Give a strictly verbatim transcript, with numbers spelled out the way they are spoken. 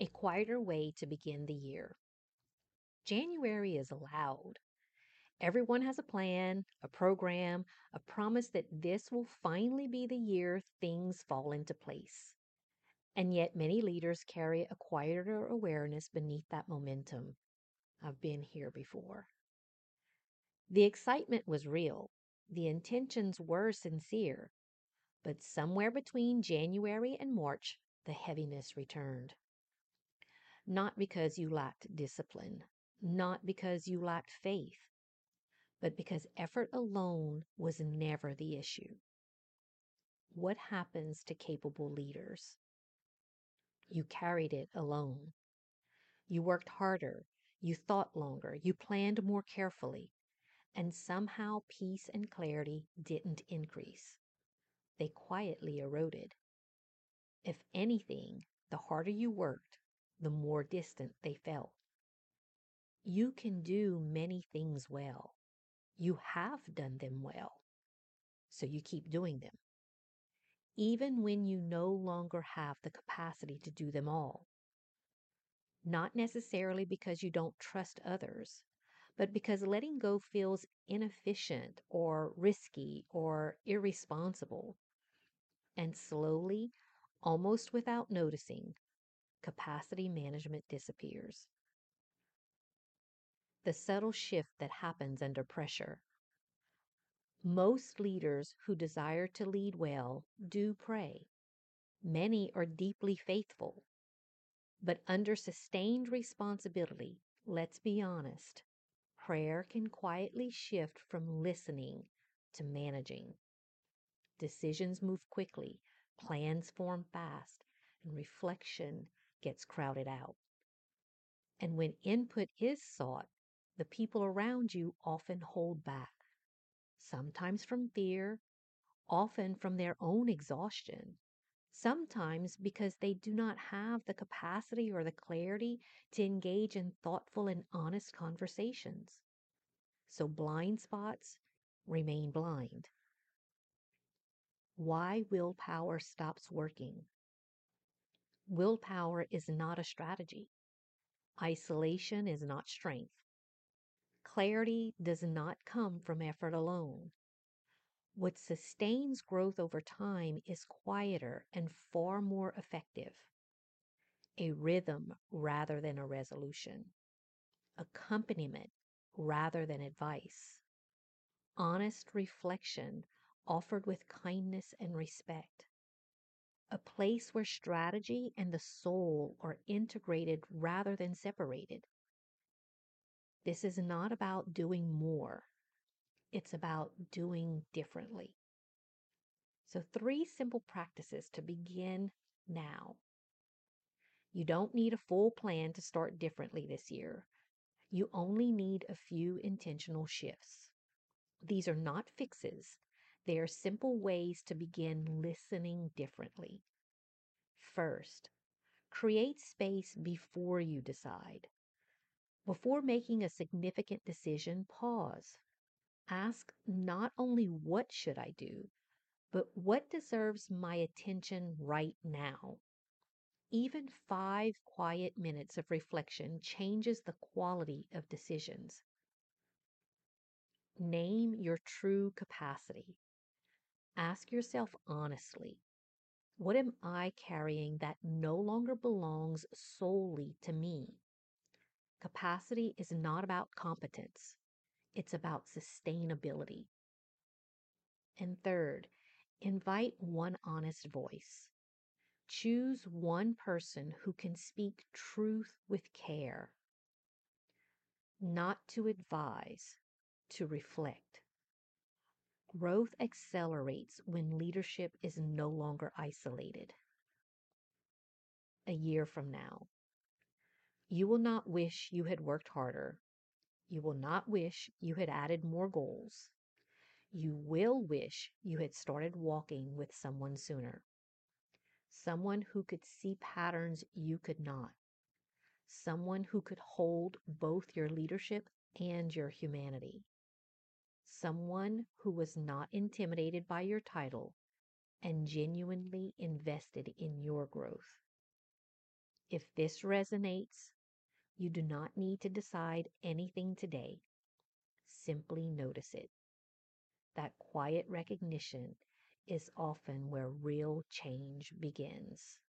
A quieter way to begin the year. January is loud. Everyone has a plan, a program, a promise that this will finally be the year things fall into place. And yet, many leaders carry a quieter awareness beneath that momentum. I've been here before. The excitement was real, the intentions were sincere, but somewhere between January and March, the heaviness returned. Not because you lacked discipline, not because you lacked faith, but because effort alone was never the issue. What happens to capable leaders? You carried it alone. You worked harder, you thought longer, you planned more carefully, and somehow peace and clarity didn't increase. They quietly eroded. If anything, the harder you worked, the more distant they felt. You can do many things well. You have done them well, so you keep doing them, even when you no longer have the capacity to do them all. Not necessarily because you don't trust others, but because letting go feels inefficient or risky or irresponsible. And slowly, almost without noticing, capacity management disappears. The subtle shift that happens under pressure. Most leaders who desire to lead well do pray. Many are deeply faithful. But under sustained responsibility, let's be honest, prayer can quietly shift from listening to managing. Decisions move quickly, plans form fast, and reflection gets crowded out. And when input is sought, the people around you often hold back, sometimes from fear, often from their own exhaustion, sometimes because they do not have the capacity or the clarity to engage in thoughtful and honest conversations. So blind spots remain blind. Why willpower stops working? Willpower is not a strategy. Isolation is not strength. Clarity does not come from effort alone. What sustains growth over time is quieter and far more effective. A rhythm rather than a resolution, accompaniment rather than advice, honest reflection offered with kindness and respect, a place where strategy and the soul are integrated rather than separated. This is not about doing more, it's about doing differently. So, three simple practices to begin now. You don't need a full plan to start differently this year. You only need a few intentional shifts. These are not fixes, they are simple ways to begin listening differently. First, create space before you decide. Before making a significant decision, pause. Ask not only what should I do, but what deserves my attention right now. Even five quiet minutes of reflection changes the quality of decisions. Name your true capacity. Ask yourself honestly, what am I carrying that no longer belongs solely to me? Capacity is not about competence, it's about sustainability. And third, invite one honest voice. Choose one person who can speak truth with care, not to advise, to reflect. Growth accelerates when leadership is no longer isolated. A year from now, you will not wish you had worked harder. You will not wish you had added more goals. You will wish you had started walking with someone sooner. Someone who could see patterns you could not. Someone who could hold both your leadership and your humanity. Someone who was not intimidated by your title and genuinely invested in your growth. If this resonates, you do not need to decide anything today. Simply notice it. That quiet recognition is often where real change begins.